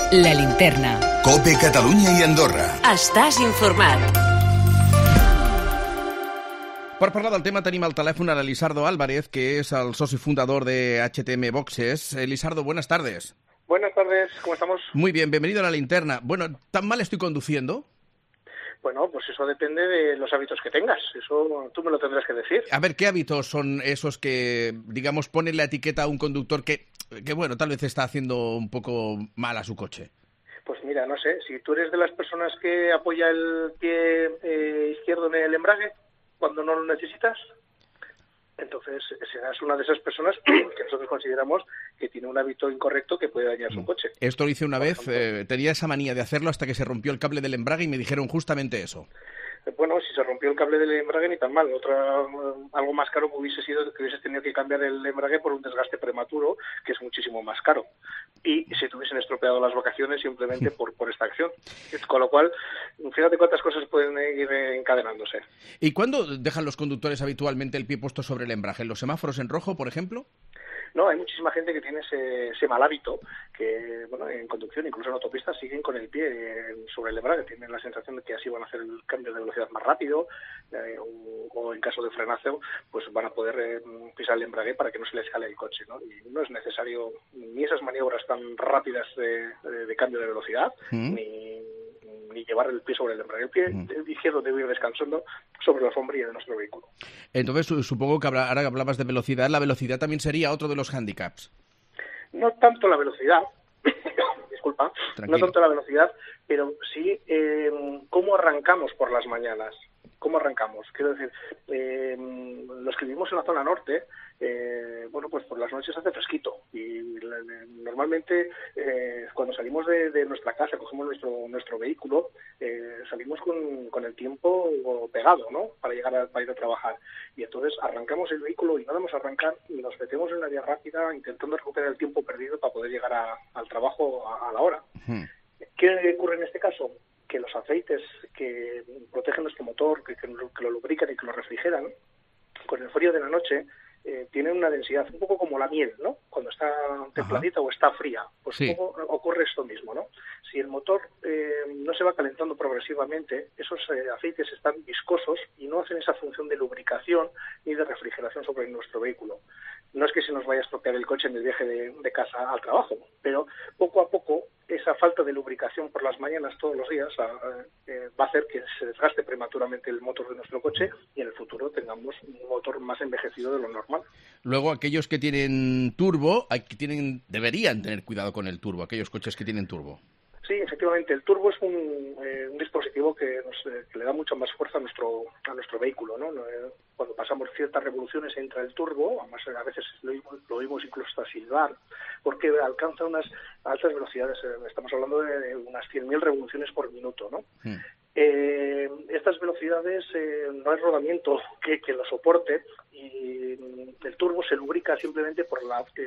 La Linterna. COPE Catalunya i Andorra. Estàs informat. Per parlar del tema tenim al telèfon a l'Elisardo Álvarez, que es el socio fundador de HTM Boxes. Elisardo, buenas tardes. Buenas tardes, ¿cómo estamos? Muy bien, bienvenido a La Linterna. Bueno, ¿tan mal estoy conduciendo? Bueno, pues eso depende de los hábitos que tengas. Eso tú me lo tendrás que decir. A ver, ¿qué hábitos son esos que, digamos, ponen la etiqueta a un conductor que bueno, tal vez está haciendo un poco mal a su coche? Pues mira, no sé, si tú eres de las personas que apoya el pie izquierdo en el embrague cuando no lo necesitas, entonces serás una de esas personas que nosotros consideramos que tiene un hábito incorrecto que puede dañar su coche. Esto lo hice una vez, tenía esa manía de hacerlo hasta que se rompió el cable del embrague y me dijeron justamente eso. Bueno, si se rompió el cable del embrague ni tan mal. Algo más caro hubiese sido que hubieses tenido que cambiar el embrague por un desgaste prematuro, que es muchísimo más caro. Y se te hubiesen estropeado las vacaciones simplemente por esta acción. Con lo cual, fíjate cuántas cosas pueden ir encadenándose. ¿Y cuándo dejan los conductores habitualmente el pie puesto sobre el embrague? ¿En los semáforos en rojo, por ejemplo? No, hay muchísima gente que tiene ese mal hábito, que bueno, en conducción, incluso en autopistas, siguen con el pie sobre el embrague, tienen la sensación de que así van a hacer el cambio de velocidad más rápido, o en caso de frenazo, pues van a poder pisar el embrague para que no se les jale el coche, ¿no? Y no es necesario ni esas maniobras tan rápidas de cambio de velocidad, ni llevar el pie sobre el embrague. El pie izquierdo debe ir descansando sobre la alfombría de nuestro vehículo. Entonces, supongo que ahora que hablabas de velocidad, la velocidad también sería otro de los hándicaps. No tanto la velocidad, disculpa, Tranquilo. no tanto la velocidad, pero sí cómo arrancamos por las mañanas. ¿Cómo arrancamos? Quiero decir, los que vivimos en la zona norte, bueno, pues por las noches hace fresquito y normalmente cuando salimos de nuestra casa, cogemos nuestro vehículo, salimos con el tiempo pegado, ¿no? Para ir a trabajar. Y entonces arrancamos el vehículo y nada más arrancar y nos metemos en una vía rápida intentando recuperar el tiempo perdido para poder llegar al trabajo a la hora. ¿Qué ocurre en este caso? Que los aceites que protegen nuestro motor, que lo lubrican y que lo refrigeran, con el frío de la noche, tienen una densidad un poco como la miel, ¿no? Cuando está templadita o está fría, pues sí. un poco ocurre esto mismo, ¿no? Si el motor no se va calentando progresivamente, esos aceites están viscosos y no hacen esa función de lubricación ni de refrigeración sobre nuestro vehículo. No es que se nos vaya a estropear el coche en el viaje de casa al trabajo, pero poco a poco esa falta de lubricación por las mañanas todos los días va a hacer que se desgaste prematuramente el motor de nuestro coche y en el futuro tengamos un motor más envejecido de lo normal. Luego, aquellos que tienen turbo, deberían tener cuidado con el turbo, aquellos coches que tienen turbo. Sí, efectivamente, el turbo es un dispositivo que le da mucha más fuerza a nuestro vehículo, ¿no? Cuando pasamos ciertas revoluciones entra el turbo, además a veces lo oímos incluso hasta silbar, porque alcanza unas altas velocidades, estamos hablando de unas 100.000 revoluciones por minuto, ¿no? Estas velocidades no hay rodamiento que lo soporte y el turbo se lubrica simplemente por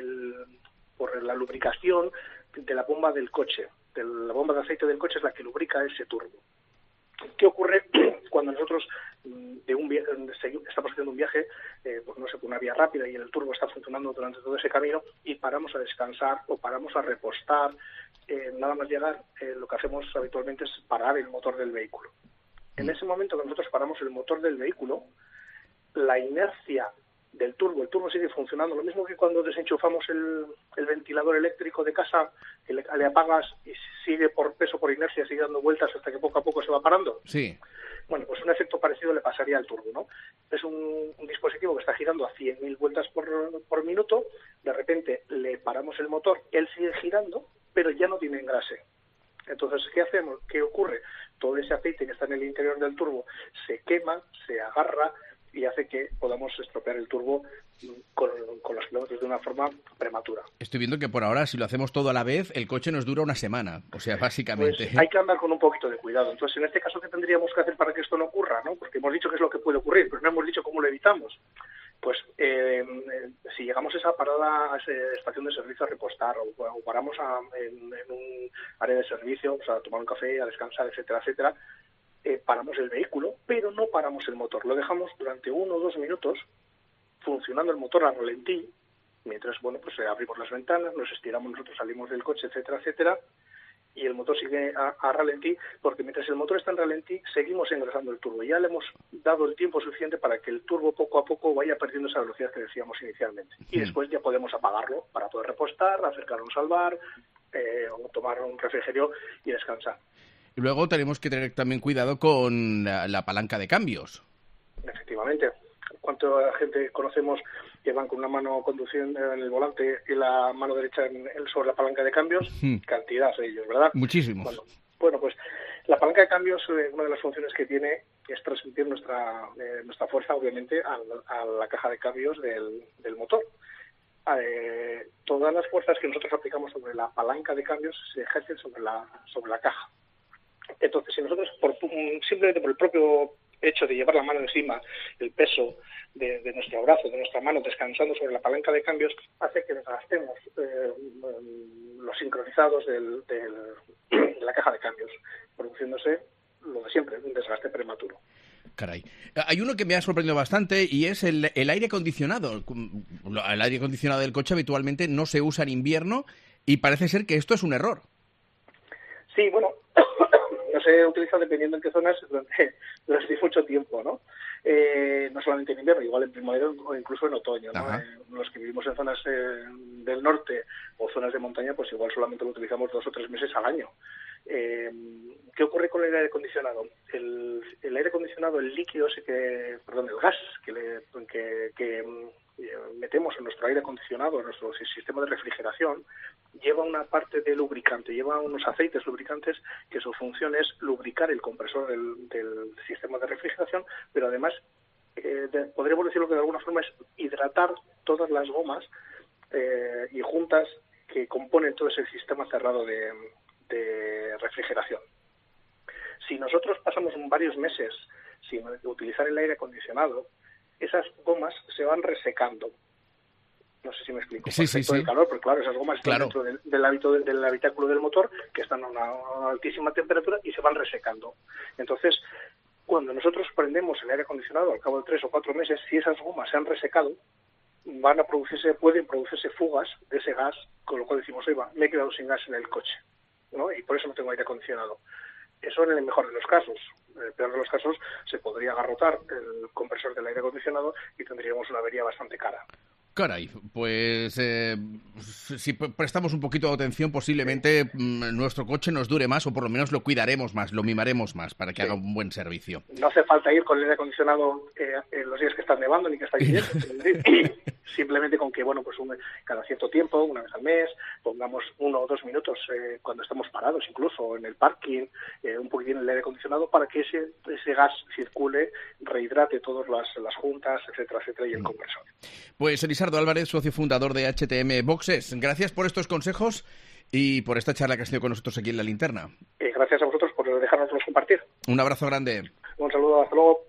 la lubricación de la bomba del coche. La bomba de aceite del coche es la que lubrica ese turbo. ¿Qué ocurre cuando nosotros estamos haciendo un viaje, pues no sé, por una vía rápida y el turbo está funcionando durante todo ese camino y paramos a descansar o paramos a repostar? Nada más llegar, lo que hacemos habitualmente es parar el motor del vehículo. En ese momento que nosotros paramos el motor del vehículo, la inercia del turbo, el turbo sigue funcionando, lo mismo que cuando desenchufamos el ventilador eléctrico de casa, que le apagas y sigue por peso, por inercia, sigue dando vueltas hasta que poco a poco se va parando. Sí. Bueno, pues un efecto parecido le pasaría al turbo, ¿no? Es un dispositivo que está girando a 100.000 vueltas por minuto, de repente le paramos el motor, él sigue girando, pero ya no tiene engrase. Entonces, ¿qué hacemos? ¿Qué ocurre? Todo ese aceite que está en el interior del turbo se quema, se agarra y hace que podamos estropear el turbo con los kilómetros de una forma prematura. Estoy viendo que por ahora, si lo hacemos todo a la vez, el coche nos dura una semana. O sea, básicamente. Pues hay que andar con un poquito de cuidado. Entonces, en este caso, ¿qué tendríamos que hacer para que esto no ocurra, ¿no? Porque hemos dicho que es lo que puede ocurrir, pero no hemos dicho cómo lo evitamos. Pues si llegamos a esa parada, a esa estación de servicio a repostar o paramos en un área de servicio, o sea, a tomar un café, a descansar, etcétera, etcétera, paramos el vehículo, pero no paramos el motor. Lo dejamos durante 1 o 2 minutos funcionando el motor a ralentí, mientras, bueno, pues abrimos las ventanas, nos estiramos nosotros, salimos del coche, etcétera, etcétera, y el motor sigue a ralentí, porque mientras el motor está en ralentí seguimos engrasando el turbo. Ya le hemos dado el tiempo suficiente para que el turbo poco a poco vaya perdiendo esa velocidad que decíamos inicialmente. Y después ya podemos apagarlo para poder repostar, acercarnos al bar, o tomar un refrigerio y descansar. Y luego tenemos que tener también cuidado con la palanca de cambios. Efectivamente. ¿Cuánta gente conocemos que van con una mano conduciendo en el volante y la mano derecha sobre la palanca de cambios? Cantidad de ellos, ¿verdad? Muchísimos. Bueno, pues la palanca de cambios, una de las funciones que tiene es transmitir nuestra fuerza, obviamente, a la caja de cambios del motor. Todas las fuerzas que nosotros aplicamos sobre la palanca de cambios se ejercen sobre la caja. Entonces, si nosotros, simplemente por el propio hecho de llevar la mano encima, el peso de nuestro brazo, de nuestra mano, descansando sobre la palanca de cambios, hace que desgastemos los sincronizados de la caja de cambios, produciéndose lo de siempre, un desgaste prematuro. Caray. Hay uno que me ha sorprendido bastante y es el aire acondicionado. El aire acondicionado del coche habitualmente no se usa en invierno y parece ser que esto es un error. Sí, bueno, no se utiliza dependiendo en qué zonas durante mucho tiempo, ¿no? No solamente en invierno, igual en primavera o incluso en otoño, ¿no? Los que vivimos en zonas del norte o zonas de montaña, pues igual solamente lo utilizamos 2 o 3 meses al año. ¿Qué ocurre con el aire acondicionado? El aire acondicionado, el líquido, el gas que metemos en nuestro aire acondicionado, en nuestro sistema de refrigeración, lleva una parte de lubricante, lleva unos aceites lubricantes que su función es lubricar el compresor del sistema de refrigeración, pero además, podríamos decirlo que de alguna forma es hidratar todas las gomas y juntas que componen todo ese sistema cerrado de refrigeración. Si nosotros pasamos varios meses sin utilizar el aire acondicionado, esas gomas se van resecando. No sé si me explico. Sí. El calor, porque claro, esas gomas están dentro del habitáculo del motor, que están a una altísima temperatura y se van resecando. Entonces, cuando nosotros prendemos el aire acondicionado al cabo de 3 o 4 meses, si esas gomas se han resecado, pueden producirse fugas de ese gas, con lo cual decimos, oiga, me he quedado sin gas en el coche, ¿no? Y por eso no tengo aire acondicionado. Eso en el mejor de los casos. En el peor de los casos se podría agarrotar el compresor del aire acondicionado y tendríamos una avería bastante cara. Caray, pues si prestamos un poquito de atención, posiblemente nuestro coche nos dure más o por lo menos lo cuidaremos más, lo mimaremos más para que haga un buen servicio. No hace falta ir con el aire acondicionado en los días que están nevando ni que está lloviendo. Simplemente con que, pues cada cierto tiempo, una vez al mes, pongamos 1 o 2 minutos cuando estamos parados, incluso en el parking, un poquitín el aire acondicionado para que ese gas circule, rehidrate todas las juntas, etcétera, y el compresor. Pues Elisardo Álvarez, socio fundador de HTM Boxes, gracias por estos consejos y por esta charla que has tenido con nosotros aquí en La Linterna. Gracias a vosotros por dejárnoslos compartir. Un abrazo grande. Un saludo, hasta luego.